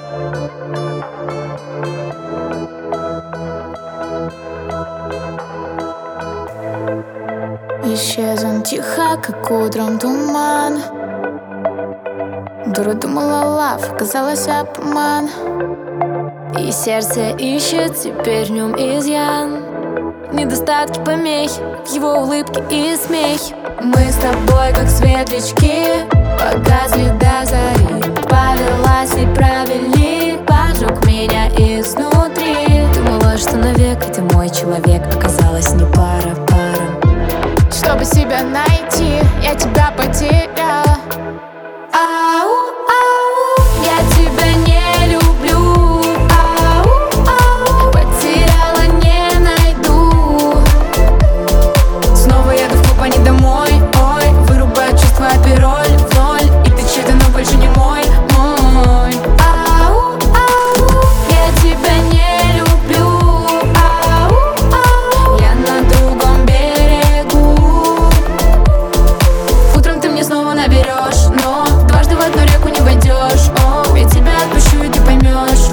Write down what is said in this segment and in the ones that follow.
Исчез он тихо, как утром туман. Дура думала, лав, оказалась обман. И сердце ищет теперь в нем изъян, недостатки, помехи в его улыбке и смехе. Мы с тобой как светлячки, погасли до зари. Повелась и провели, поджег меня изнутри. Думала, что навек ты мой человек, оказалось не пара. Чтобы себя найти, я тебя потеряла. Ау, ау, я тебя не люблю. Ау, ау, потеряла, не найду. Снова еду в клуб, а не домой. Ой, вырубаю чувства, пироль в ноль. И ты чей-то, но больше не мой. Ау, ау, я тебя не люблю. Ау, ау, я на другом берегу. Утром ты мне снова наберешь, но дважды в одну реку не войдешь. О, я тебя отпущу, и ты поймешь.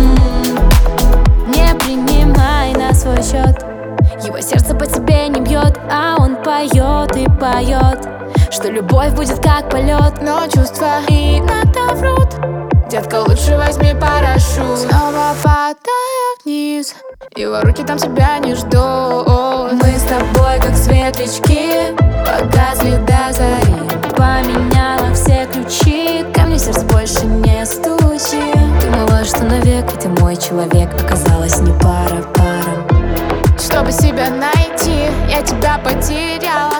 Не принимай на свой счет, его сердце по тебе не бьет, а он поет и поет, что любовь будет как полет. Но чувства иногда врут. Детка, лучше возьми парашют. Снова падаю вниз, его руки там тебя не ждут. Мы с тобой как светлячки, погасли до зари. Поменяла все ключи, ко мне сердце больше не стучи. Думала, что навек ты мой человек, оказалось не пара. Чтобы себя найти, я тебя потеряла.